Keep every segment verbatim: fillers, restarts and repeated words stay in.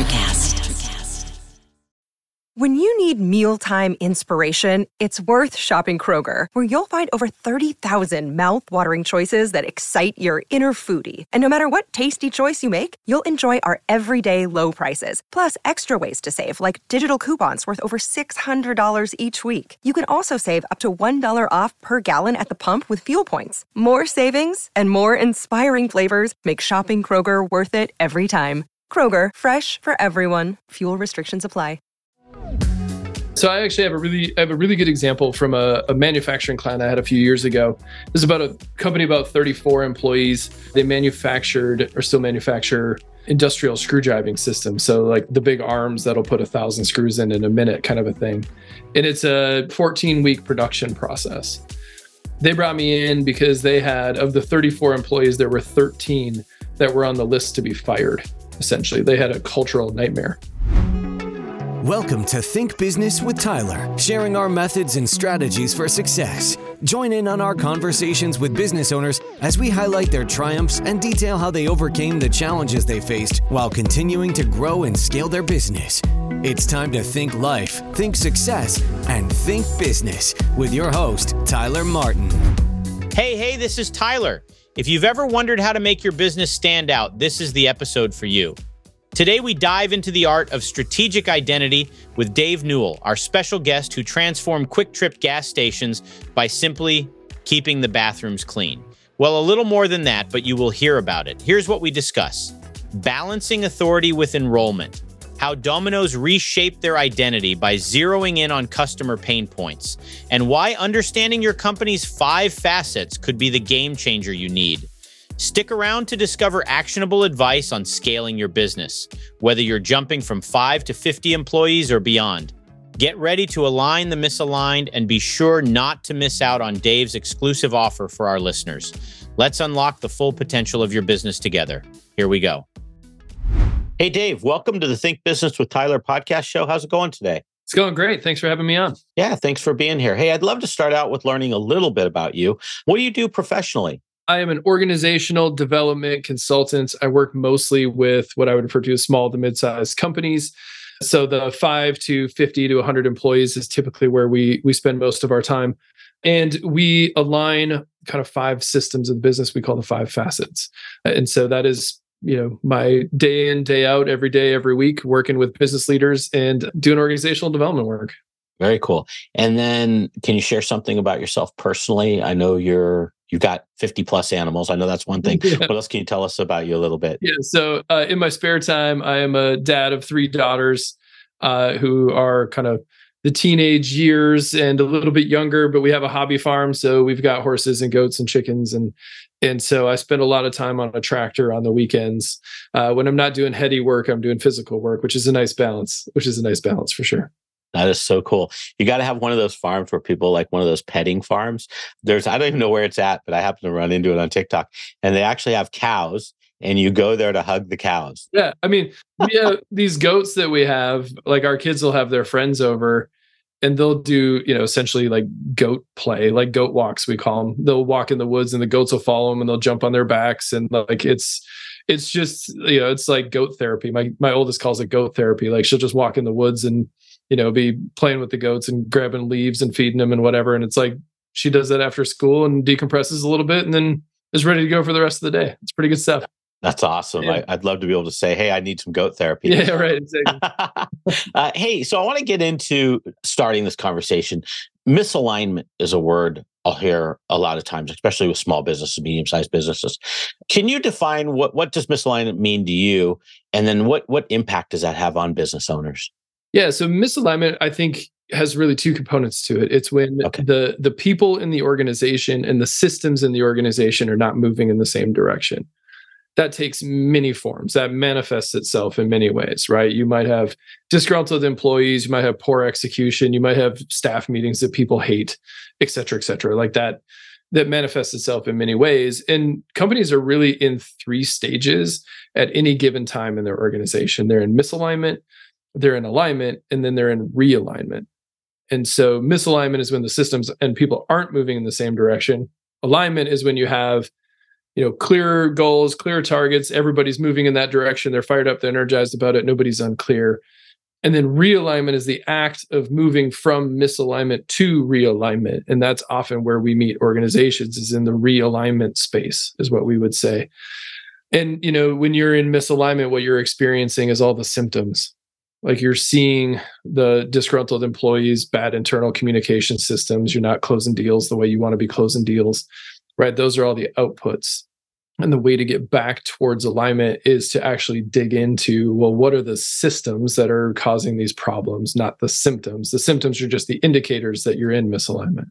NutraCast. When you need mealtime inspiration, it's worth shopping Kroger, where you'll find over thirty thousand mouth-watering choices that excite your inner foodie. And no matter what tasty choice you make, you'll enjoy our everyday low prices, plus extra ways to save, like digital coupons worth over six hundred dollars each week. You can also save up to one dollar off per gallon at the pump with fuel points. More savings and more inspiring flavors make shopping Kroger worth it every time. Kroger, fresh for everyone. Fuel restrictions apply. So I actually have a really I have a really good example from a, a manufacturing client I had a few years ago. This is about a company about thirty-four employees. They manufactured or still manufacture industrial screw driving systems. So like the big arms that'll put a thousand screws in in a minute kind of a thing. And it's a fourteen week production process. They brought me in because they had, of the thirty-four employees, there were thirteen that were on the list to be fired. Essentially, they had a cultural nightmare. Welcome to Think Business with Tyler, sharing our methods and strategies for success. Join in on our conversations with business owners as we highlight their triumphs and detail how they overcame the challenges they faced while continuing to grow and scale their business. It's time to think life, think success, and think business with your host, Tyler Martin. Hey, hey, this is Tyler. If you've ever wondered how to make your business stand out, this is the episode for you. Today, we dive into the art of strategic identity with Dave Newell, our special guest who transformed Quick Trip gas stations by simply keeping the bathrooms clean. Well, a little more than that, but you will hear about it. Here's what we discuss. Balancing authority with enrollment. How Domino's reshaped their identity by zeroing in on customer pain points. And why understanding your company's five facets could be the game changer you need. Stick around to discover actionable advice on scaling your business, whether you're jumping from five to fifty employees or beyond. Get ready to align the misaligned and be sure not to miss out on Dave's exclusive offer for our listeners. Let's unlock the full potential of your business together. Here we go. Hey, Dave, welcome to the Think Business with Tyler podcast show. How's it going today? It's going great. Thanks for having me on. Yeah, thanks for being here. Hey, I'd love to start out with learning a little bit about you. What do you do professionally? I am an organizational development consultant. I work mostly with what I would refer to as small to mid-sized companies. So the five to fifty to one hundred employees is typically where we we spend most of our time. And we align kind of five systems of the business we call the five facets. And so that is, you know, my day in, day out, every day, every week, working with business leaders and doing organizational development work. Very cool. And then can you share something about yourself personally? I know you're You've got fifty plus animals. I know that's one thing. Yeah. What else can you tell us about you a little bit? Yeah. So uh, in my spare time, I am a dad of three daughters uh, who are kind of the teenage years and a little bit younger, but we have a hobby farm. So we've got horses and goats and chickens. And and so I spend a lot of time on a tractor on the weekends. Uh, when I'm not doing heady work, I'm doing physical work, which is a nice balance, which is a nice balance for sure. That is so cool. You got to have one of those farms where people like one of those petting farms. There's, I don't even know where it's at, but I happen to run into it on TikTok. And they actually have cows and you go there to hug the cows. Yeah. I mean, we have these goats that we have, like our kids will have their friends over and they'll do, you know, essentially like goat play, like goat walks, we call them. They'll walk in the woods and the goats will follow them and they'll jump on their backs. And like, it's, it's just, you know, it's like goat therapy. My, my oldest calls it goat therapy. Like she'll just walk in the woods and, you know, be playing with the goats and grabbing leaves and feeding them and whatever. And it's like, she does that after school and decompresses a little bit and then is ready to go for the rest of the day. It's pretty good stuff. That's awesome. Yeah. I, I'd love to be able to say, hey, I need some goat therapy. Yeah, right. Exactly. uh, hey, so I want to get into starting this conversation. Misalignment is a word I'll hear a lot of times, especially with small businesses, medium-sized businesses. Can you define what, what does misalignment mean to you? And then what, what impact does that have on business owners? Yeah. So misalignment, I think, has really two components to it. It's when okay. the the people in the organization and the systems in the organization are not moving in the same direction. That takes many forms. That manifests itself in many ways, right? You might have disgruntled employees, you might have poor execution, you might have staff meetings that people hate, et cetera, et cetera. Like that, that manifests itself in many ways. And companies are really in three stages at any given time in their organization. They're in misalignment, they're in alignment, and then they're in realignment. And so misalignment is when the systems and people aren't moving in the same direction. Alignment is when you have you know, clear goals, clear targets. Everybody's moving in that direction. They're fired up, they're energized about it. Nobody's unclear. And then realignment is the act of moving from misalignment to realignment. And that's often where we meet organizations, is in the realignment space, is what we would say. And, you know, when you're in misalignment, what you're experiencing is all the symptoms. Like you're seeing the disgruntled employees, bad internal communication systems. You're not closing deals the way you want to be closing deals, right? Those are all the outputs. And the way to get back towards alignment is to actually dig into, well, what are the systems that are causing these problems, not the symptoms. The symptoms are just the indicators that you're in misalignment.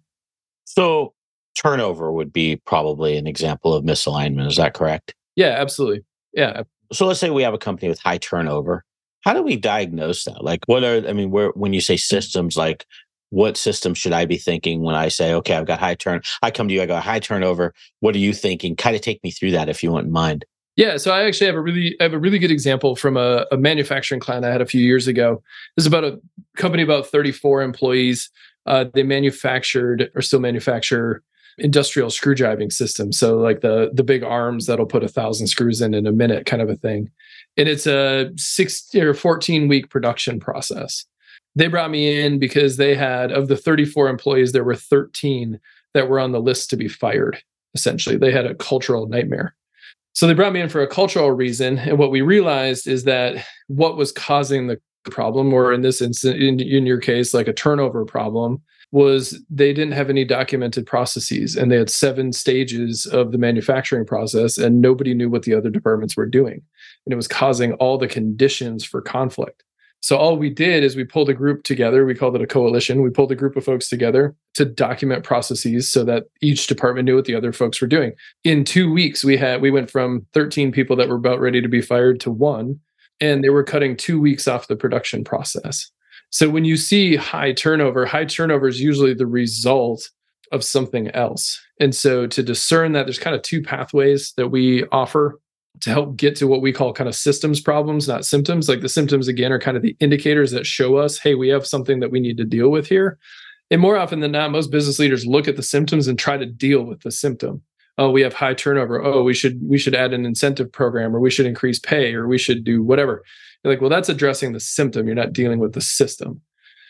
So turnover would be probably an example of misalignment. Is that correct? Yeah, absolutely. Yeah. So let's say we have a company with high turnover. How do we diagnose that? Like, what are, I mean, where, when you say systems, like what systems should I be thinking when I say, okay, I've got high turn, I come to you, I got high turnover. What are you thinking? Kind of take me through that if you wouldn't mind. Yeah. So I actually have a really, I have a really good example from a, a manufacturing client I had a few years ago. This is about a company, about thirty-four employees. Uh, they manufactured or still manufacture industrial screw driving systems. So like the, the big arms that'll put a thousand screws in in a minute kind of a thing. And it's a six or fourteen week production process. They brought me in because they had, of the thirty-four employees, there were thirteen that were on the list to be fired. Essentially, they had a cultural nightmare. So they brought me in for a cultural reason. And what we realized is that what was causing the problem, or in this instance, in, in your case, like a turnover problem, was they didn't have any documented processes, and they had seven stages of the manufacturing process, and nobody knew what the other departments were doing. And it was causing all the conditions for conflict. So all we did is we pulled a group together. We called it a coalition. We pulled a group of folks together to document processes so that each department knew what the other folks were doing. In two weeks, we had we went from thirteen people that were about ready to be fired to one, and they were cutting two weeks off the production process. So when you see high turnover, high turnover is usually the result of something else. And so to discern that, there's kind of two pathways that we offer to help get to what we call kind of systems problems, not symptoms. Like the symptoms, again, are kind of the indicators that show us, hey, we have something that we need to deal with here. And more often than not, most business leaders look at the symptoms and try to deal with the symptom. Oh, we have high turnover. Oh, we should we should add an incentive program, or we should increase pay, or we should do whatever. You're like, well, that's addressing the symptom. You're not dealing with the system.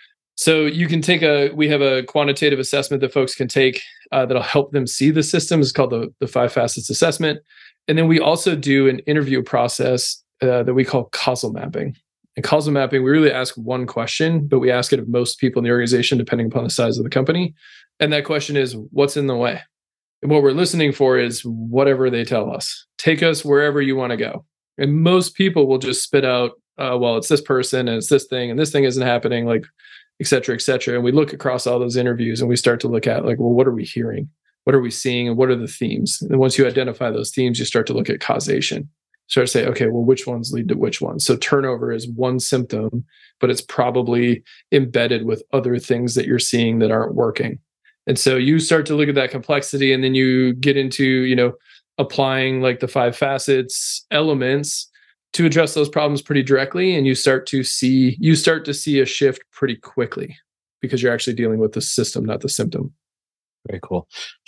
So you can take a, we have a quantitative assessment that folks can take uh, that'll help them see the system. It's called the, the five facets assessment. And then we also do an interview process uh, that we call causal mapping. And causal mapping, we really ask one question, but we ask it of most people in the organization, depending upon the size of the company. And that question is, what's in the way? And what we're listening for is whatever they tell us. Take us wherever you want to go. And most people will just spit out, uh, well, it's this person and it's this thing and this thing isn't happening, like, et cetera, et cetera. And we look across all those interviews and we start to look at like, well, what are we hearing? What are we seeing? And what are the themes? And once you identify those themes, you start to look at causation. Start to say, okay, well, which ones lead to which ones? So turnover is one symptom, but it's probably embedded with other things that you're seeing that aren't working. And so you start to look at that complexity, and then you get into, you know, applying like the five facets elements to address those problems pretty directly. And you start to see, you start to see a shift pretty quickly because you're actually dealing with the system, not the symptom. Very cool.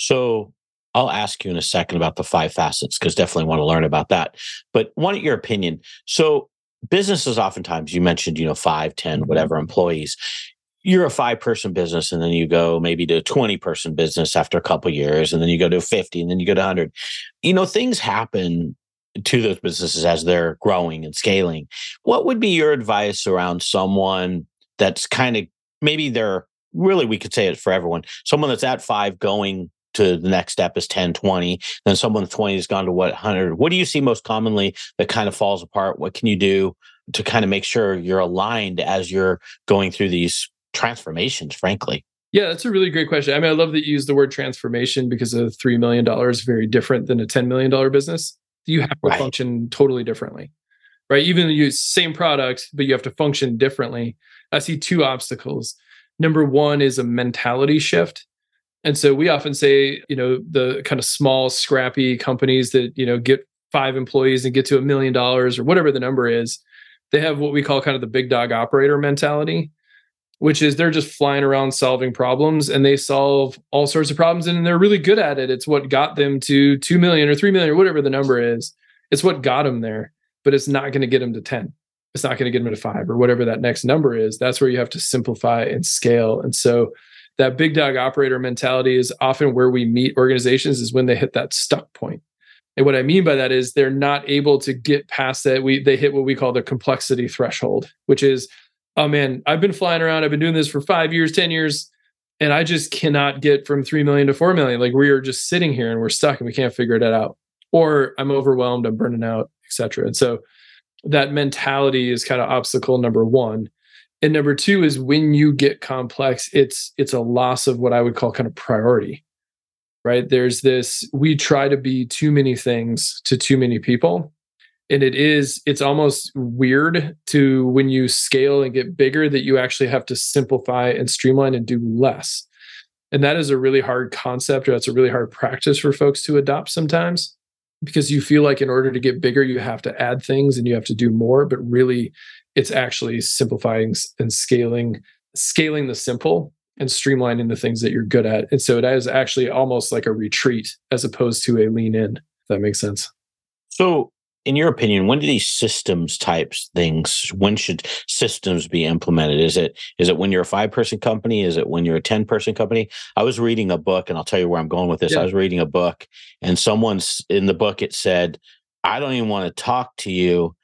So I'll ask you in a second about the five facets, because definitely want to learn about that. But want your opinion. So businesses, oftentimes, you mentioned, you know, five, ten, whatever employees. You're a five-person business, and then you go maybe to a twenty-person business after a couple of years, and then you go to fifty, and then you go to one hundred. You know, things happen to those businesses as they're growing and scaling. What would be your advice around someone that's kind of, maybe they're, really, we could say it for everyone, someone that's at five going to the next step is ten, twenty, then someone twenty has gone to what, one hundred. What do you see most commonly that kind of falls apart? What can you do to kind of make sure you're aligned as you're going through these transformations, frankly? Yeah, that's a really great question. I mean, I love that you use the word transformation, because a three million dollars is very different than a ten million dollars business. You have to right. function totally differently, right? Even you use same product, but you have to function differently. I see two obstacles. Number one is a mentality shift. And so we often say, you know, the kind of small, scrappy companies that, you know, get five employees and get to a million dollars or whatever the number is, they have what we call kind of the big dog operator mentality, which is they're just flying around solving problems, and they solve all sorts of problems, and they're really good at it. It's what got them to two million or three million or whatever the number is. It's what got them there, but it's not going to get them to ten. It's not going to get them to five or whatever that next number is. That's where you have to simplify and scale. And so that big dog operator mentality is often where we meet organizations, is when they hit that stuck point. And what I mean by that is they're not able to get past that. We they hit what we call the complexity threshold, which is, oh man, I've been flying around. I've been doing this for five years, ten years, and I just cannot get from three million to four million. Like, we are just sitting here and we're stuck and we can't figure that out. Or I'm overwhelmed, I'm burning out, et cetera. And so that mentality is kind of obstacle number one. And number two is when you get complex, it's it's a loss of what I would call kind of priority, right? There's this, we try to be too many things to too many people. And it is, it's almost weird to, when you scale and get bigger, that you actually have to simplify and streamline and do less. And that is a really hard concept, or that's a really hard practice for folks to adopt sometimes, because you feel like in order to get bigger, you have to add things and you have to do more, but really it's actually simplifying and scaling, scaling the simple and streamlining the things that you're good at. And so it is actually almost like a retreat as opposed to a lean in, if that makes sense. So in your opinion, when do these systems types things, when should systems be implemented? Is it is it when you're a five-person company? Is it when you're a ten-person company? I was reading a book, and I'll tell you where I'm going with this. Yeah. I was reading a book, and someone's in the book, it said, I don't even want to talk to you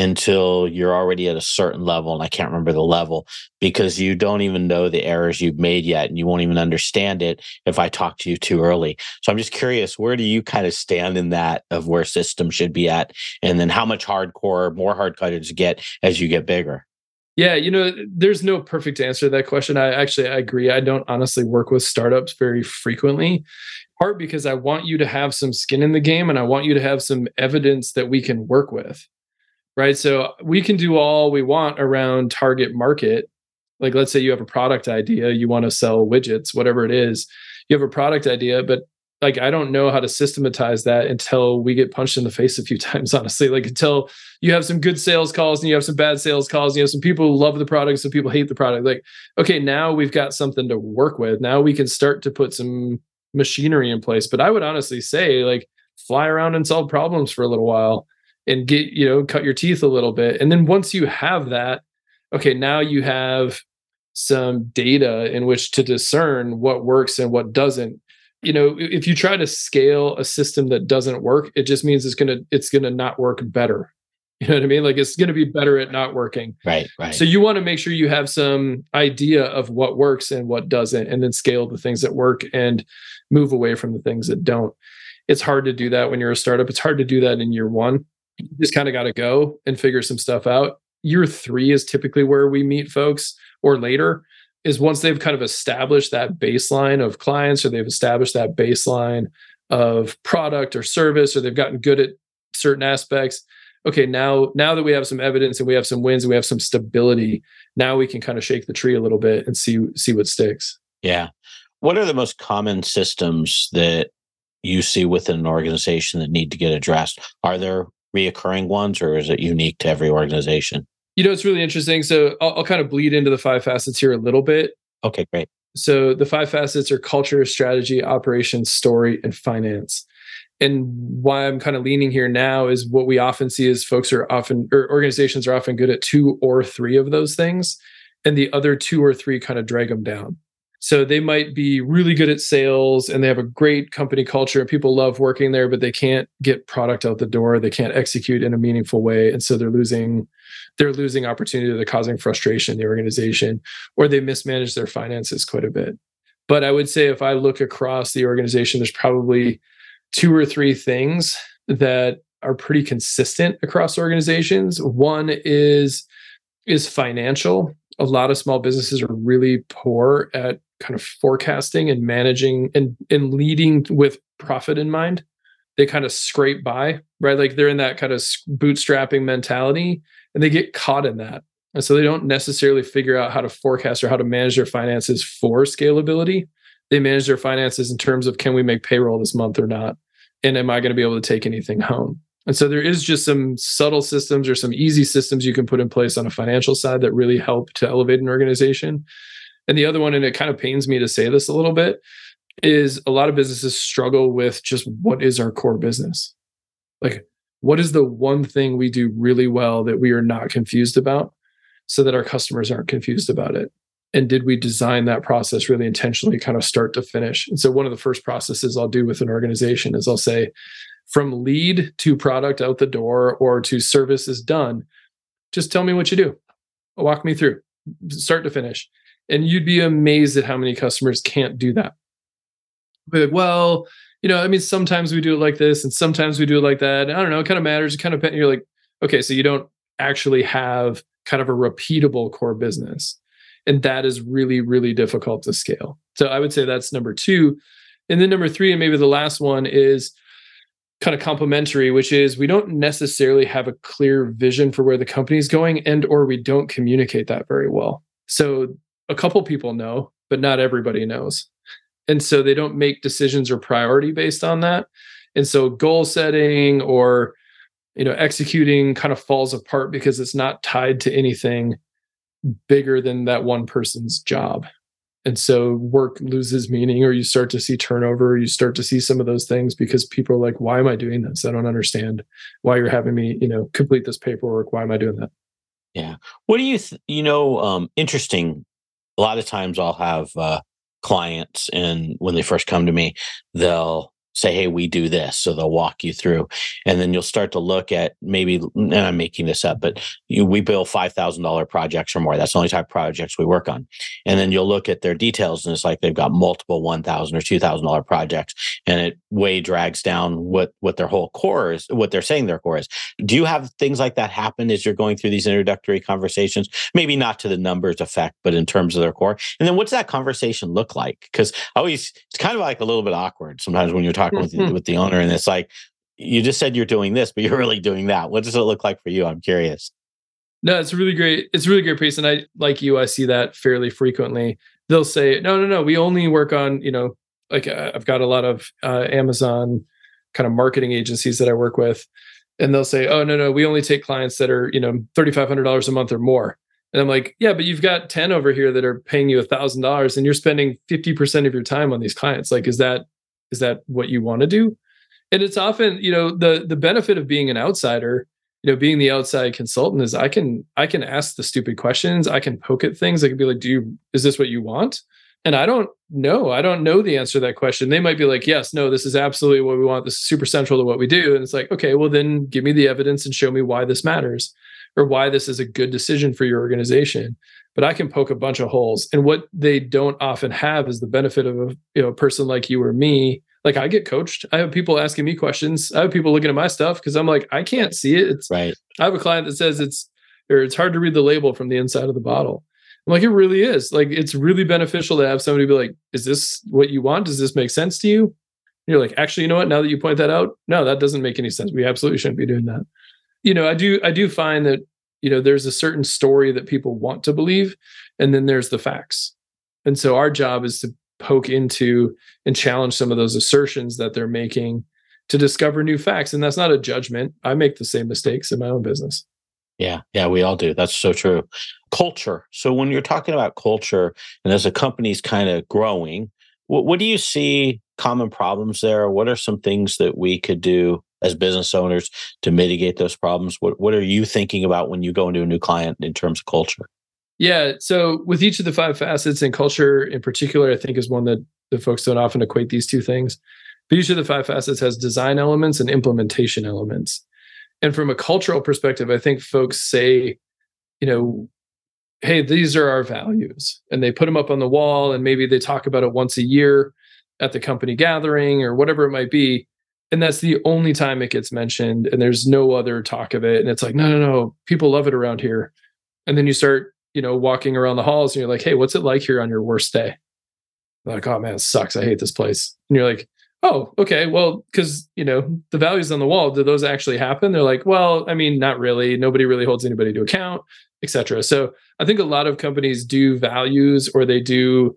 until you're already at a certain level. And I can't remember the level, because you don't even know the errors you've made yet. And you won't even understand it if I talk to you too early. So I'm just curious, where do you kind of stand in that of where systems should be at? And then how much hardcore, more hardcore to get as you get bigger? Yeah, you know, there's no perfect answer to that question. I actually, I agree. I don't honestly work with startups very frequently, part because I want you to have some skin in the game, and I want you to have some evidence that we can work with. Right. So we can do all we want around target market. Like, let's say you have a product idea, you want to sell widgets, whatever it is, you have a product idea, but like, I don't know how to systematize that until we get punched in the face a few times, honestly. Like, until you have some good sales calls and you have some bad sales calls, and you have some people who love the product, some people hate the product. Like, okay, now we've got something to work with. Now we can start to put some machinery in place. But I would honestly say, like, fly around and solve problems for a little while and get, you know, cut your teeth a little bit. And then once you have that, okay, now you have some data in which to discern what works and what doesn't. You know, if you try to scale a system that doesn't work, it just means it's going to, it's going to not work better. You know what I mean? Like, it's going to be better at not working. Right, right. So you want to make sure you have some idea of what works and what doesn't, and then scale the things that work and move away from the things that don't. It's hard to do that when you're a startup. It's hard to do that in year one. You just kind of got to go and figure some stuff out. Year three is typically where we meet folks, or later, is once they've kind of established that baseline of clients, or they've established that baseline of product or service, or they've gotten good at certain aspects. Okay, now, now that we have some evidence and we have some wins and we have some stability, now we can kind of shake the tree a little bit and see, see what sticks. Yeah. What are the most common systems that you see within an organization that need to get addressed? Are there reoccurring ones, or is it unique to every organization? You know, it's really interesting. So I'll, I'll kind of bleed into the five facets here a little bit. Okay, great. So the five facets are culture, strategy, operations, story, and finance. And why I'm kind of leaning here now is what we often see is folks are often, or organizations are often good at two or three of those things, and the other two or three kind of drag them down. So they might be really good at sales and they have a great company culture and people love working there, but they can't get product out the door. They can't execute in a meaningful way. And so they're losing, they're losing opportunity. They're causing frustration in the organization, or they mismanage their finances quite a bit. But I would say if I look across the organization, there's probably two or three things that are pretty consistent across organizations. One is, is financial. A lot of small businesses are really poor at kind of forecasting and managing and, and leading with profit in mind. They kind of scrape by, right? Like, they're in that kind of bootstrapping mentality, and they get caught in that. And so they don't necessarily figure out how to forecast or how to manage their finances for scalability. They manage their finances in terms of, can we make payroll this month or not? And am I going to be able to take anything home? And so there is just some subtle systems or some easy systems you can put in place on a financial side that really help to elevate an organization. And the other one, and it kind of pains me to say this a little bit, is a lot of businesses struggle with just what is our core business? Like, what is the one thing we do really well that we are not confused about so that our customers aren't confused about it? And did we design that process really intentionally, kind of start to finish? And so one of the first processes I'll do with an organization is I'll say, from lead to product out the door or to service is done, just tell me what you do. Walk me through, start to finish. And you'd be amazed at how many customers can't do that. But, well, you know, I mean, sometimes we do it like this and sometimes we do it like that. I don't know, it kind of matters. It kind of, you're like, okay, so you don't actually have kind of a repeatable core business. And that is really, really difficult to scale. So I would say that's number two. And then number three, and maybe the last one, is kind of complementary, which is we don't necessarily have a clear vision for where the company is going, and or we don't communicate that very well. So a couple people know, but not everybody knows. And so they don't make decisions or priority based on that. And so goal setting or, you know, executing kind of falls apart because it's not tied to anything bigger than that one person's job. And so work loses meaning, or you start to see turnover, you start to see some of those things because people are like, why am I doing this? I don't understand why you're having me, you know, complete this paperwork. Why am I doing that? Yeah. What do you, th- you know, um, interesting. A lot of times I'll have uh, clients, and when they first come to me, they'll say, hey, we do this. So they'll walk you through, and then you'll start to look at maybe, and I'm making this up, but you, we bill five thousand dollars projects or more. That's the only type of projects we work on. And then you'll look at their details, and it's like they've got multiple one thousand dollars or two thousand dollars projects, and it way drags down what, what their whole core is, what they're saying their core is. Do you have things like that happen as you're going through these introductory conversations? Maybe not to the numbers effect, but in terms of their core. And then what's that conversation look like? Because always, it's kind of like a little bit awkward sometimes when you're talking with the, with the owner, and it's like, you just said you're doing this, but you're really doing that. What does it look like for you? I'm curious. No, it's a really great, it's a really great piece. And I, like you, I see that fairly frequently. They'll say, no, no, no, we only work on, you know, like uh, I've got a lot of uh, Amazon kind of marketing agencies that I work with. And they'll say, oh, no, no, we only take clients that are, you know, three thousand five hundred dollars a month or more. And I'm like, yeah, but you've got ten over here that are paying you one thousand dollars and you're spending fifty percent of your time on these clients. Like, is that, is that what you want to do? And it's often, you know, the the benefit of being an outsider, you know, being the outside consultant is I can I can ask the stupid questions. I can poke at things. I can be like, do you, is this what you want? And I don't know. I don't know the answer to that question. They might be like, yes, no, this is absolutely what we want. This is super central to what we do. And it's like, okay, well then give me the evidence and show me why this matters or why this is a good decision for your organization. But I can poke a bunch of holes. And what they don't often have is the benefit of a, you know, a person like you or me. Like I get coached. I have people asking me questions. I have people looking at my stuff because I'm like, I can't see it. It's right. I have a client that says it's, or it's hard to read the label from the inside of the bottle. I'm like, it really is. Like, it's really beneficial to have somebody be like, is this what you want? Does this make sense to you? And you're like, actually, you know what? Now that you point that out, no, that doesn't make any sense. We absolutely shouldn't be doing that. You know, I do, I do find that, you know, there's a certain story that people want to believe, and then there's the facts. And so our job is to poke into and challenge some of those assertions that they're making to discover new facts. And that's not a judgment. I make the same mistakes in my own business. Yeah, yeah, we all do. That's so true. Culture. So when you're talking about culture, and as a company's kind of growing, what, what do you see common problems there? What are some things that we could do as business owners to mitigate those problems? What What are you thinking about when you go into a new client in terms of culture? Yeah. So with each of the five facets, and culture in particular, I think is one that the folks don't often equate these two things. But each of the five facets has design elements and implementation elements. And from a cultural perspective, I think folks say, you know, hey, these are our values. And they put them up on the wall, and maybe they talk about it once a year at the company gathering or whatever it might be. And that's the only time it gets mentioned. And there's no other talk of it. And it's like, no, no, no, people love it around here. And then you start, you know, walking around the halls and you're like, hey, what's it like here on your worst day? They're like, oh man, it sucks. I hate this place. And you're like, oh, okay, well, because, you know, the values on the wall, do those actually happen? They're like, well, I mean, not really. Nobody really holds anybody to account, et cetera. So I think a lot of companies do values, or they do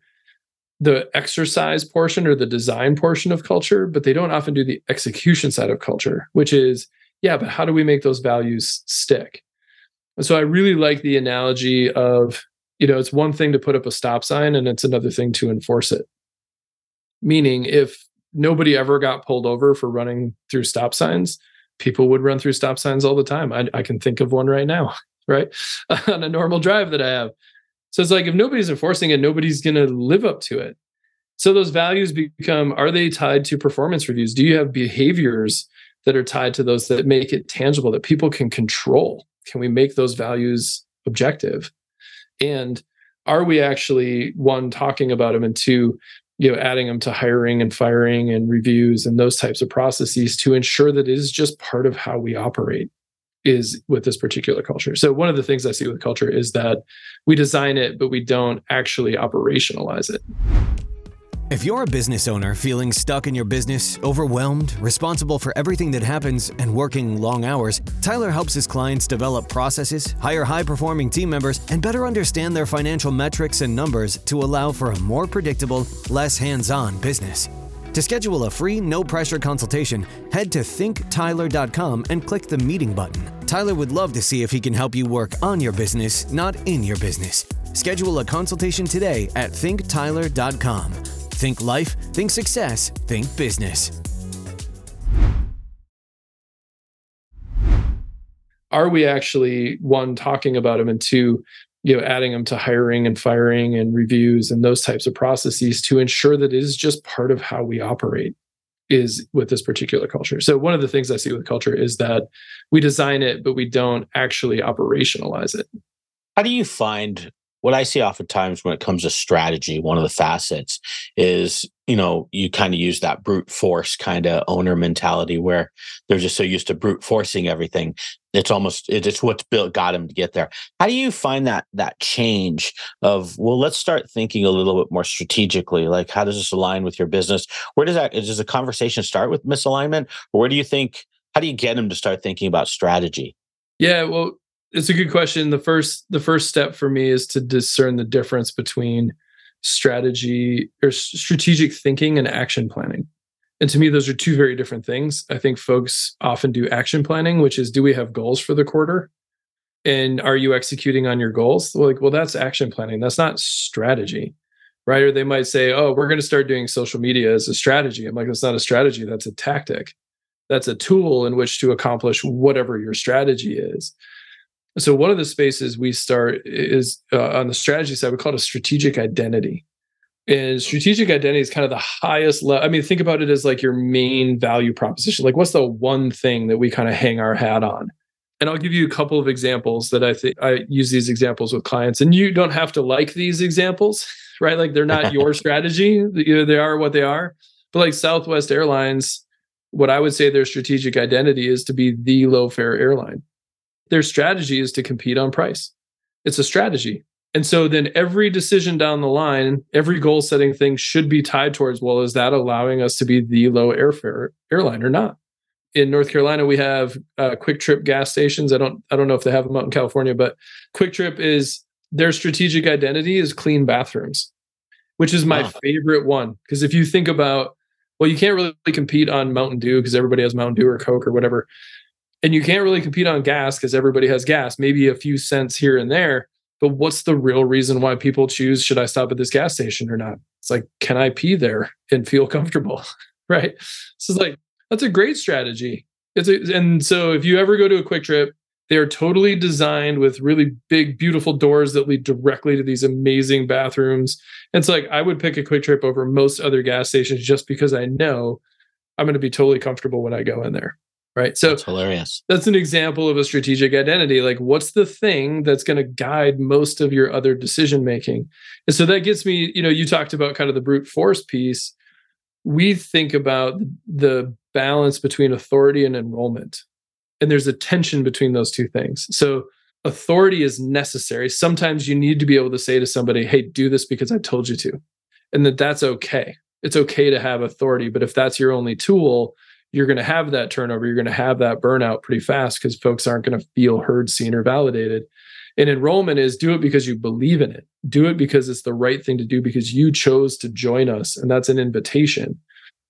the exercise portion or the design portion of culture, but they don't often do the execution side of culture, which is Yeah, but how do we make those values stick? And so I really like the analogy of, you know, it's one thing to put up a stop sign and it's another thing to enforce it. Meaning, if nobody ever got pulled over for running through stop signs, people would run through stop signs all the time. I, I can think of one right now, right? On a normal drive that I have. So it's like, if nobody's enforcing it, nobody's going to live up to it. So those values become, are they tied to performance reviews? Do you have behaviors that are tied to those that make it tangible, that people can control? Can we make those values objective? And are we actually, one, talking about them, and two, you know, adding them to hiring and firing and reviews and those types of processes to ensure that it is just part of how we operate is with this particular culture. So one of the things I see with culture is that we design it, but we don't actually operationalize it. If you're a business owner feeling stuck in your business, overwhelmed, responsible for everything that happens, and working long hours, Tyler helps his clients develop processes, hire high-performing team members, and better understand their financial metrics and numbers to allow for a more predictable, less hands-on business. To schedule a free, no-pressure consultation, head to think tyler dot com and click the meeting button. Tyler would love to see if he can help you work on your business, not in your business. Schedule a consultation today at think tyler dot com. Think life, think success, think business. Are we actually, one, talking about them, and two, you know, adding them to hiring and firing and reviews and those types of processes to ensure that it is just part of how we operate is with this particular culture. So one of the things I see with culture is that we design it, but we don't actually operationalize it. How do you find, what I see oftentimes when it comes to strategy, one of the facets is, you know, you kind of use that brute force kind of owner mentality where they're just so used to brute forcing everything. It's almost, it's what's built, got them to get there. How do you find that that change of, well, let's start thinking a little bit more strategically? Like, how does this align with your business? Where does that, does the conversation start with misalignment? Or where do you think, how do you get them to start thinking about strategy? Yeah, well, it's a good question. The first, the first step for me is to discern the difference between strategy or strategic thinking and action planning. And to me, those are two very different things. I think folks often do action planning, which is, do we have goals for the quarter? And are you executing on your goals? Well, like, well, that's action planning. That's not strategy, right? Or they might say, oh, we're going to start doing social media as a strategy. I'm like, that's not a strategy. That's a tactic. That's a tool in which to accomplish whatever your strategy is. So one of the spaces we start is uh, on the strategy side, we call it a strategic identity. And strategic identity is kind of the highest level. I mean, think about it as like your main value proposition. Like, what's the one thing that we kind of hang our hat on? And I'll give you a couple of examples that I think I use these examples with clients. And you don't have to like these examples, right? Like, they're not your strategy. You know, they are what they are. But like Southwest Airlines, what I would say their strategic identity is to be the low fare airline. Their strategy is to compete on price. It's a strategy. And so then every decision down the line, every goal setting thing should be tied towards, well, is that allowing us to be the low airfare airline or not? In North Carolina, we have uh, Quick Trip gas stations. I don't, I don't know if they have them out in California, but Quick Trip is, their strategic identity is clean bathrooms, which is my wow. favorite one. Because if you think about, well, you can't really compete on Mountain Dew because everybody has Mountain Dew or Coke or whatever. And you can't really compete on gas because everybody has gas, maybe a few cents here and there. But what's the real reason why people choose, should I stop at this gas station or not? It's like, can I pee there and feel comfortable? Right? So it's like, that's a great strategy. It's a, and so if you ever go to a Quick Trip, they are totally designed with really big, beautiful doors that lead directly to these amazing bathrooms. And it's like, I would pick a Quick Trip over most other gas stations just because I know I'm going to be totally comfortable when I go in there. Right. So that's hilarious. That's an example of a strategic identity. Like, what's the thing that's going to guide most of your other decision making? And so that gets me, you know, you talked about kind of the brute force piece. We think about the balance between authority and enrollment. And there's a tension between those two things. So authority is necessary. Sometimes you need to be able to say to somebody, hey, do this because I told you to. And that that's okay. It's okay to have authority. But if that's your only tool, you're going to have that turnover. You're going to have that burnout pretty fast because folks aren't going to feel heard, seen, or validated. And enrollment is, do it because you believe in it. Do it because it's the right thing to do because you chose to join us. And that's an invitation.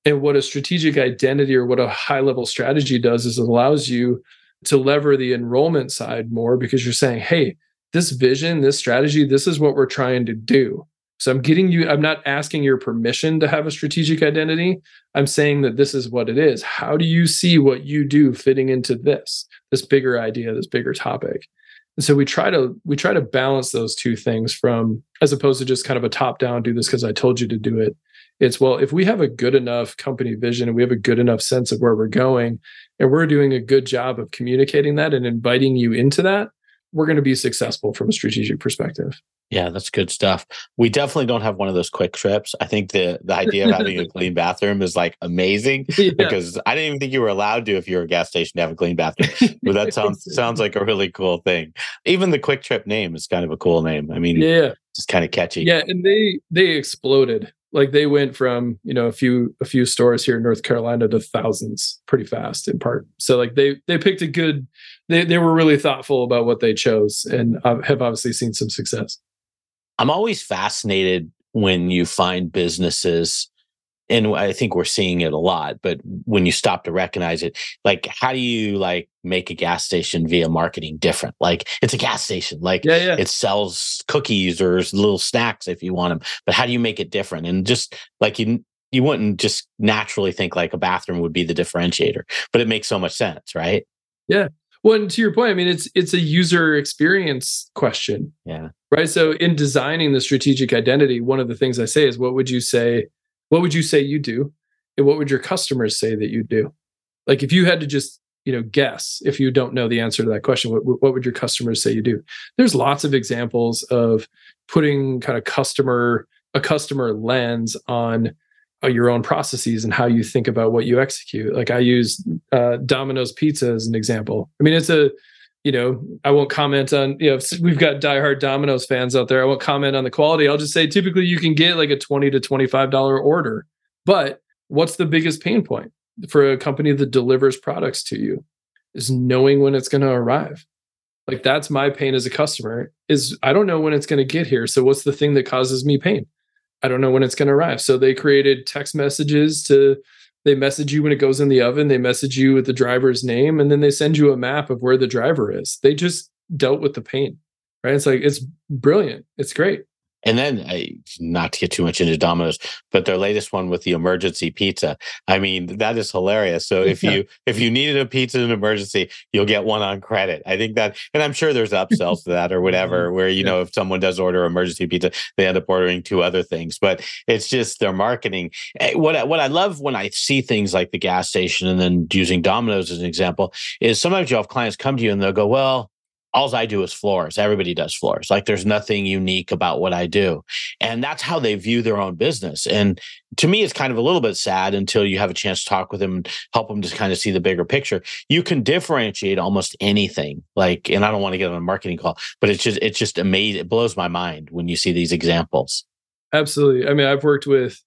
And what a strategic identity or what a high level strategy does is it allows you to lever the enrollment side more because you're saying, hey, this vision, this strategy, this is what we're trying to do. So I'm getting you, I'm not asking your permission to have a strategic identity. I'm saying that this is what it is. How do you see what you do fitting into this, this bigger idea, this bigger topic? And so we try to we try to balance those two things from, as opposed to just kind of a top down, do this because I told you to do it. It's, well, if we have a good enough company vision and we have a good enough sense of where we're going, and we're doing a good job of communicating that and inviting you into that, we're going to be successful from a strategic perspective. Yeah, that's good stuff. We definitely don't have one of those quick trips. I think the the idea of having a clean bathroom is like amazing yeah. because I didn't even think you were allowed to, if you're a gas station, to have a clean bathroom. But that sounds sounds like a really cool thing. Even the Quick Trip name is kind of a cool name. I mean, yeah, it's kind of catchy. Yeah, and they they exploded. Like they went from, you know, a few a few stores here in North Carolina to thousands pretty fast in part. So like they they picked a good, they they were really thoughtful about what they chose and uh, have obviously seen some success. I'm always fascinated when you find businesses, and I think we're seeing it a lot, but when you stop to recognize it, like how do you like make a gas station via marketing different? Like it's a gas station, like yeah, yeah. it sells cookies or little snacks if you want them, but how do you make it different? And just like you, you wouldn't just naturally think like a bathroom would be the differentiator, but it makes so much sense, right? Yeah. Well, and to your point, I mean, it's it's a user experience question. Yeah. Right. So in designing the strategic identity, one of the things I say is, what would you say, what would you say you do? And what would your customers say that you do? Like if you had to just, you know, guess, if you don't know the answer to that question, what, what would your customers say you do? There's lots of examples of putting kind of customer, a customer lens on uh, your own processes and how you think about what you execute. Like I use uh, Domino's Pizza as an example. I mean, it's a, you know, I won't comment on, you know, if we've got diehard Domino's fans out there, I won't comment on the quality. I'll just say typically you can get like a twenty to twenty-five dollars order. But what's the biggest pain point for a company that delivers products to you is knowing when it's going to arrive. Like that's my pain as a customer is I don't know when it's going to get here. So what's the thing that causes me pain? I don't know when it's going to arrive. So they created text messages to, they message you when it goes in the oven, they message you with the driver's name, and then they send you a map of where the driver is. They just dealt with the pain, right? It's like, it's brilliant. It's great. And then, I, not to get too much into Domino's, but their latest one with the emergency pizza. I mean, that is hilarious. So if you if you needed a pizza in an emergency, you'll get one on credit. I think that, and I'm sure there's upsells to that or whatever, where, you know, if someone does order emergency pizza, they end up ordering two other things. But it's just their marketing. What, what I love when I see things like the gas station and then using Domino's as an example is sometimes you'll have clients come to you and they'll go, well, all I do is floors. Everybody does floors. Like there's nothing unique about what I do. And that's how they view their own business. And to me, it's kind of a little bit sad until you have a chance to talk with them and help them to kind of see the bigger picture. You can differentiate almost anything. Like, and I don't want to get on a marketing call, but it's just, it's just amazing. It blows my mind when you see these examples. Absolutely. I mean, I've worked with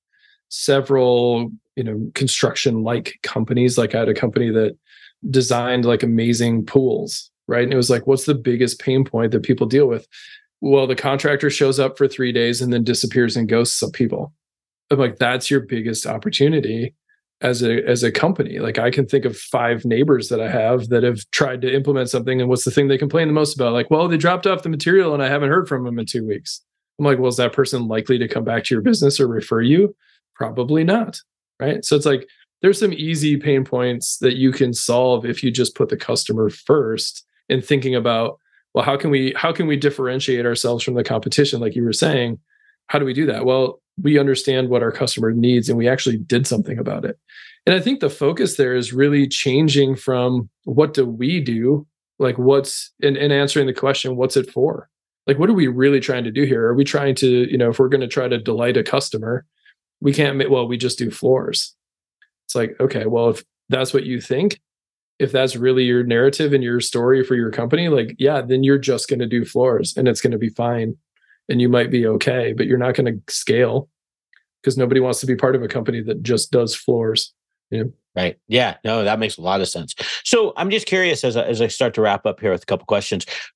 several, you know, construction-like companies. Like I had a company that designed like amazing pools. Right. And it was like, what's the biggest pain point that people deal with? Well, the contractor shows up for three days and then disappears and ghosts some people. I'm like, that's your biggest opportunity as a as a company. Like I can think of five neighbors that I have that have tried to implement something. And what's the thing they complain the most about? Like, well, they dropped off the material and I haven't heard from them in two weeks. I'm like, well, is that person likely to come back to your business or refer you? Probably not. Right. So it's like, there's some easy pain points that you can solve if you just put the customer first. And thinking about, well, how can we how can we differentiate ourselves from the competition? Like you were saying, how do we do that? Well, we understand what our customer needs and we actually did something about it. And I think the focus there is really changing from what do we do? Like what's in, in answering the question, what's it for? Like, what are we really trying to do here? Are we trying to, you know, if we're going to try to delight a customer, we can't make, well, we just do floors. It's like, okay, well, if that's what you think, if that's really your narrative and your story for your company, like, yeah, then you're just going to do floors and it's going to be fine. And you might be okay, but you're not going to scale because nobody wants to be part of a company that just does floors. You know? Right. Yeah. No, that makes a lot of sense. So I'm just curious as I, as I start to wrap up here with a couple questions. Yeah.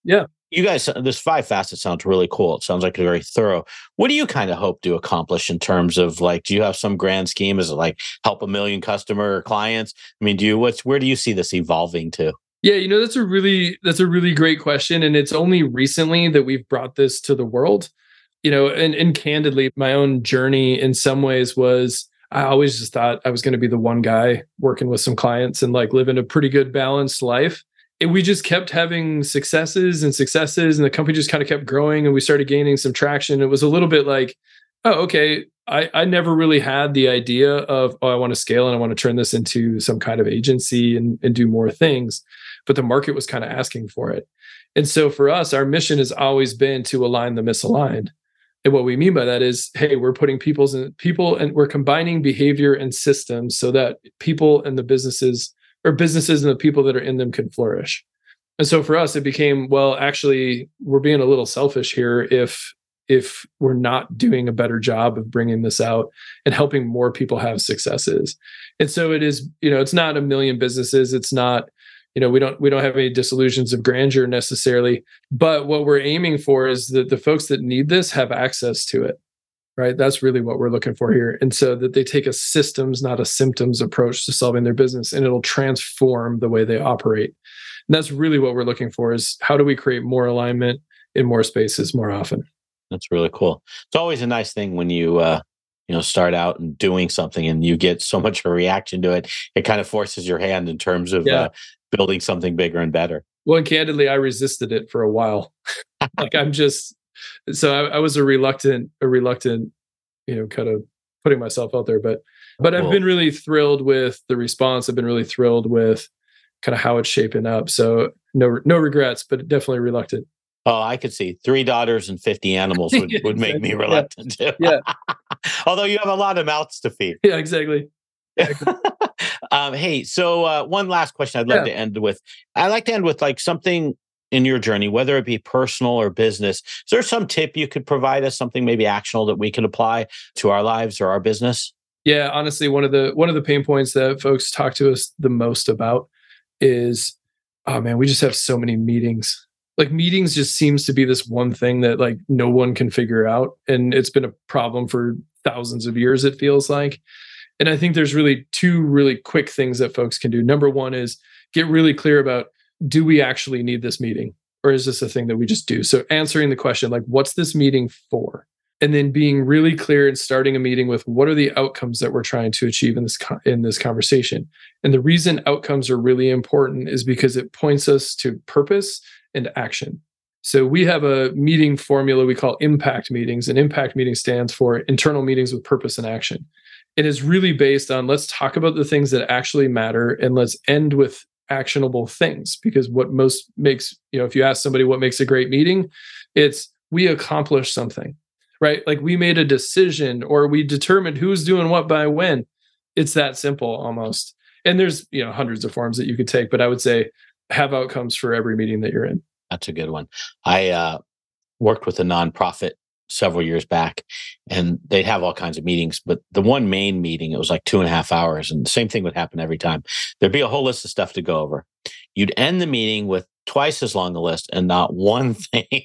You guys, this five facets sounds really cool. It sounds like very thorough. What do you kind of hope to accomplish in terms of like, do you have some grand scheme? Is it like help a million customer or clients? I mean, do you, what's, where do you see this evolving to? Yeah, you know, that's a really, that's a really great question. And it's only recently that we've brought this to the world, you know, and, and candidly, my own journey in some ways was, I always just thought I was going to be the one guy working with some clients and like living a pretty good balanced life. And we just kept having successes and successes, and the company just kind of kept growing, and we started gaining some traction. It was a little bit like, oh, okay, I, I never really had the idea of, oh, I want to scale and I want to turn this into some kind of agency and, and do more things. But the market was kind of asking for it. And so for us, our mission has always been to align the misaligned. And what we mean by that is, hey, we're putting people's in, people and we're combining behavior and systems so that people and the businesses or businesses and the people that are in them can flourish. And so for us, it became, well, actually, we're being a little selfish here if if we're not doing a better job of bringing this out and helping more people have successes. And so it is, you know, it's not a million businesses. It's not, you know, we don't we don't have any disillusions of grandeur necessarily. But what we're aiming for is that the folks that need this have access to it. Right. That's really what we're looking for here. And so that they take a systems, not a symptoms approach to solving their business, and it'll transform the way they operate. And that's really what we're looking for is how do we create more alignment in more spaces more often? That's really cool. It's always a nice thing when you, uh, you know, start out and doing something and you get so much of a reaction to it. It kind of forces your hand in terms of yeah. uh, building something bigger and better. Well, and candidly, I resisted it for a while. Like I'm just, So I, I was a reluctant, a reluctant, you know, kind of putting myself out there. But, but I've been really thrilled with the response. I've been really thrilled with kind of how it's shaping up. So no, no regrets, but definitely reluctant. Oh, I could see three daughters and fifty animals would, would exactly. make me reluctant yeah. too. Yeah. Although you have a lot of mouths to feed. Yeah, exactly. exactly. um, hey, so uh, one last question I'd love yeah. to end with. I like to end with like something in your journey, whether it be personal or business. Is there some tip you could provide us, something maybe actionable that we can apply to our lives or our business? Yeah, honestly, one of the one of the pain points that folks talk to us the most about is, oh man, we just have so many meetings. Like meetings just seems to be this one thing that like no one can figure out. And it's been a problem for thousands of years, it feels like. And I think there's really two really quick things that folks can do. Number one is get really clear about, do we actually need this meeting? Or is this a thing that we just do? So answering the question, like, what's this meeting for? And then being really clear and starting a meeting with what are the outcomes that we're trying to achieve in this co- in this conversation. And the reason outcomes are really important is because it points us to purpose and action. So we have a meeting formula we call impact meetings, and impact meeting stands for internal meetings with purpose and action. It is really based on let's talk about the things that actually matter and let's end with actionable things, because what most makes, you know, if you ask somebody what makes a great meeting, it's we accomplished something, right? Like we made a decision or we determined who's doing what by when. It's that simple almost. And there's, you know, hundreds of forms that you could take, but I would say have outcomes for every meeting that you're in. That's a good one. I uh, worked with a nonprofit several years back, and they'd have all kinds of meetings, but the one main meeting, it was like two and a half hours, and the same thing would happen every time. There'd be a whole list of stuff to go over. You'd end the meeting with twice as long a list, and not one thing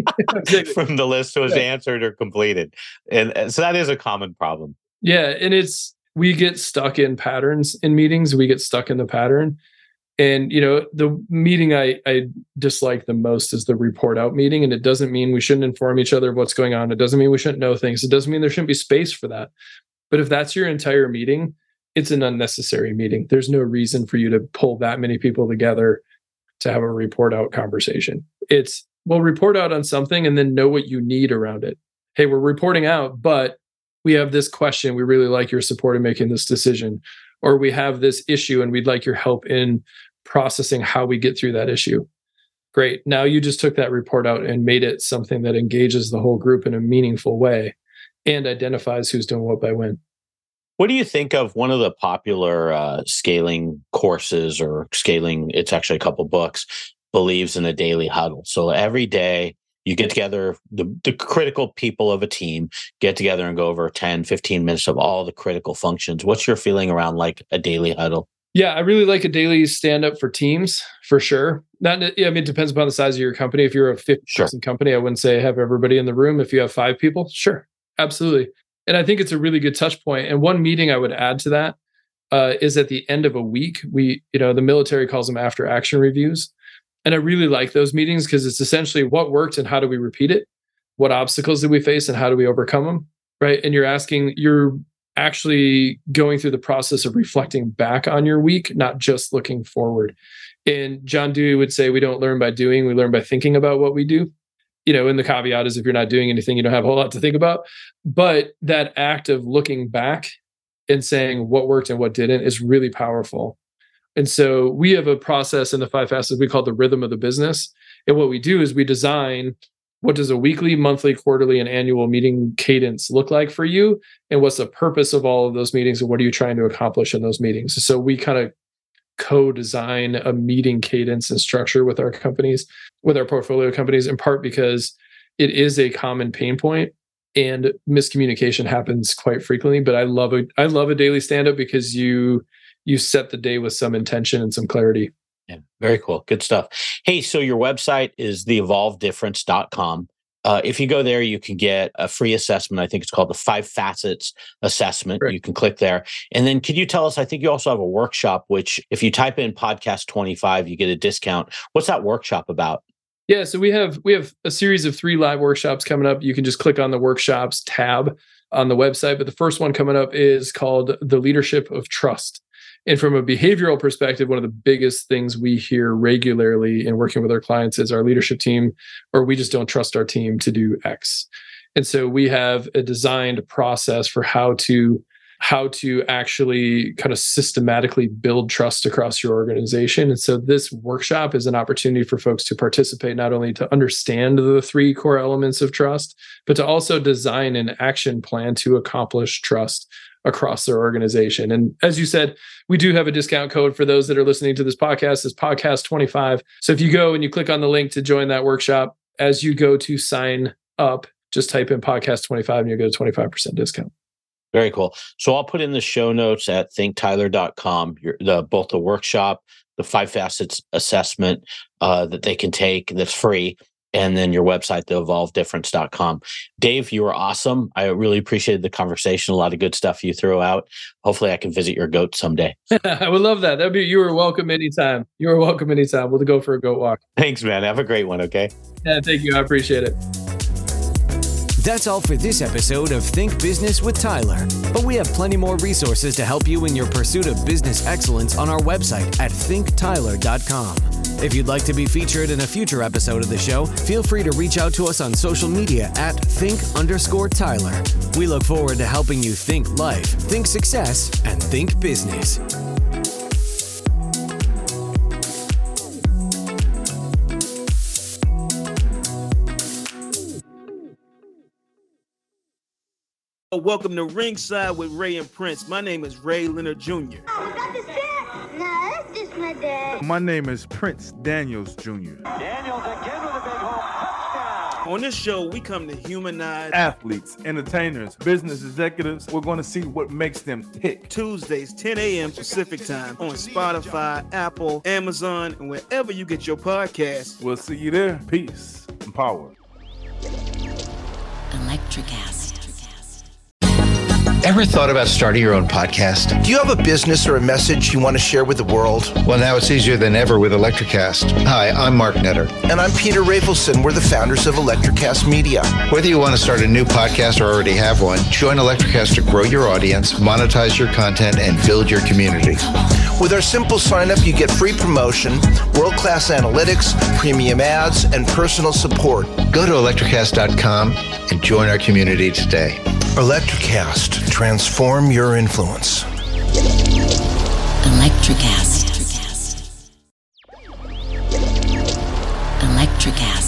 from the list was yeah. answered or completed. And, and so that is a common problem. Yeah, and it's we get stuck in patterns in meetings. We get stuck in the pattern. And, you know, the meeting I, I dislike the most is the report out meeting. And it doesn't mean we shouldn't inform each other of what's going on. It doesn't mean we shouldn't know things. It doesn't mean there shouldn't be space for that. But if that's your entire meeting, it's an unnecessary meeting. There's no reason for you to pull that many people together to have a report out conversation. It's, well, report out on something and then know what you need around it. Hey, we're reporting out, but we have this question. We really like your support in making this decision. Or we have this issue and we'd like your help in processing how we get through that issue. Great. Now you just took that report out and made it something that engages the whole group in a meaningful way and identifies who's doing what by when. What do you think of one of the popular uh, scaling courses or scaling, it's actually a couple books, believes in a daily huddle. So every day you get together, the, the critical people of a team get together and go over ten, fifteen minutes of all the critical functions. What's your feeling around like a daily huddle? Yeah, I really like a daily stand-up for teams, for sure. Not, I mean, it depends upon the size of your company. If you're a fifty-person sure. company, I wouldn't say have everybody in the room. If you have five people, sure, absolutely. And I think it's a really good touch point. And one meeting I would add to that uh, is at the end of a week. We, you know, the military calls them after action reviews. And I really like those meetings because it's essentially what worked and how do we repeat it? What obstacles did we face and how do we overcome them? Right. And you're asking, you're actually going through the process of reflecting back on your week, not just looking forward. And John Dewey would say, we don't learn by doing, we learn by thinking about what we do. You know, and the caveat is if you're not doing anything, you don't have a whole lot to think about. But that act of looking back and saying what worked and what didn't is really powerful. And so we have a process in the Five Facets we call the rhythm of the business. And what we do is we design what does a weekly, monthly, quarterly, and annual meeting cadence look like for you? And what's the purpose of all of those meetings? And what are you trying to accomplish in those meetings? So we kind of co-design a meeting cadence and structure with our companies, with our portfolio companies, in part because it is a common pain point and miscommunication happens quite frequently. But I love a, I love a daily stand-up because you you set the day with some intention and some clarity. Yeah, very cool. Good stuff. Hey, so your website is the evolve difference dot com. Uh, if you go there, you can get a free assessment. I think it's called the Five Facets Assessment. Right. You can click there. And then could you tell us, I think you also have a workshop, which if you type in podcast twenty-five, you get a discount. What's that workshop about? Yeah, so we have we have a series of three live workshops coming up. You can just click on the workshops tab on the website. But the first one coming up is called The Leadership of Trust. And from a behavioral perspective, one of the biggest things we hear regularly in working with our clients is our leadership team, or we just don't trust our team to do X. And so we have a designed process for how to how to actually kind of systematically build trust across your organization. And so this workshop is an opportunity for folks to participate, not only to understand the three core elements of trust, but to also design an action plan to accomplish trust across their organization. And as you said, we do have a discount code for those that are listening to this podcast. It's podcast twenty-five. So if you go and you click on the link to join that workshop, as you go to sign up, just type in podcast twenty-five and you'll get a twenty-five percent discount. Very cool. So I'll put in the show notes at think tyler dot com, your, the, both the workshop, the Five Facets assessment uh, that they can take that's free, and then your website, the evolve difference dot com. Dave, you were awesome. I really appreciated the conversation. A lot of good stuff you threw out. Hopefully I can visit your goat someday. I would love that. That'd be, you were welcome anytime. You were welcome anytime. We'll go for a goat walk. Thanks, man. Have a great one, okay? Yeah, thank you. I appreciate it. That's all for this episode of Think Business with Tyler. But we have plenty more resources to help you in your pursuit of business excellence on our website at think tyler dot com. If you'd like to be featured in a future episode of the show, feel free to reach out to us on social media at think underscore Tyler. We look forward to helping you think life, think success, and think business. Welcome to Ringside with Ray and Prince. My name is Ray Leonard Junior Oh, is that the set? No, that's just my dad. My name is Prince Daniels Junior Daniels again with a big home touchdown. On this show, we come to humanize athletes, entertainers, business executives. We're going to see what makes them tick. Tuesdays, ten a.m. Pacific time on Spotify, Apple, Amazon, and wherever you get your podcasts. We'll see you there. Peace and power. Electricast. Ever thought about starting your own podcast? Do you have a business or a message you want to share with the world? Well, now it's easier than ever with Electricast. Hi, I'm Mark Netter. And I'm Peter Rafelson. We're the founders of Electricast Media. Whether you want to start a new podcast or already have one, join Electricast to grow your audience, monetize your content, and build your community. With our simple sign-up, you get free promotion, world-class analytics, premium ads, and personal support. Go to electricast dot com and join our community today. Electricast. Transform your influence. Electricast. Electricast.